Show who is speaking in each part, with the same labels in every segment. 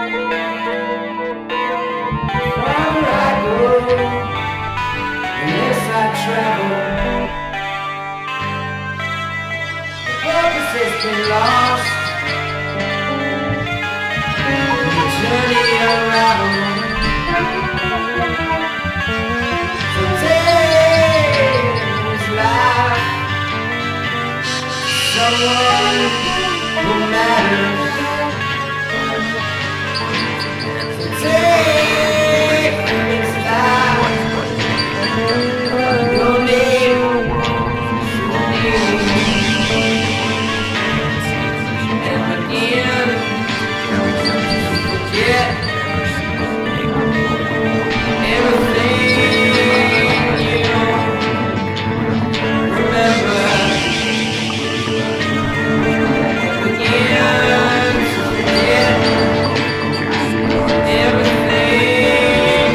Speaker 1: Farther I go, the less I travel. The purpose has been lost. The journey unraveled. Today's life, someone who matters. Today's life, your name, and again, forget everything you remember. Again, forget everything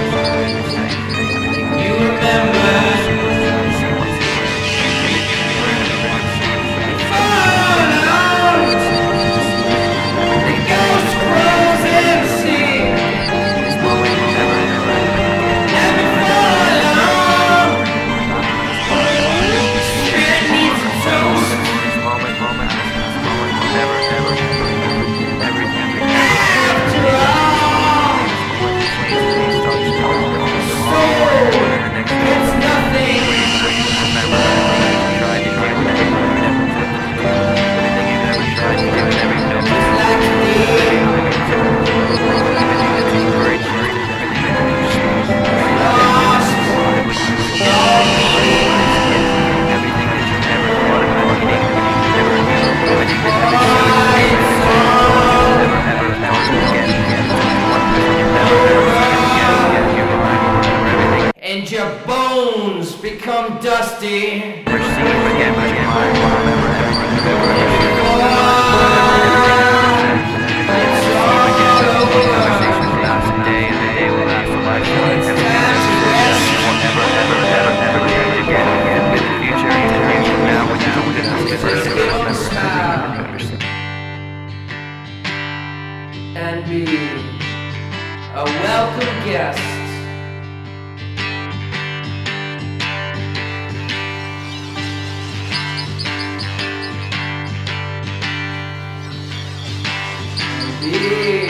Speaker 1: you remember. The ghost grows in the sea. And before long, spirit needs a toast. After all, soul, it's nothing. Just like today, lost all meaning. And your bones become dusty. And be a welcome guest. Be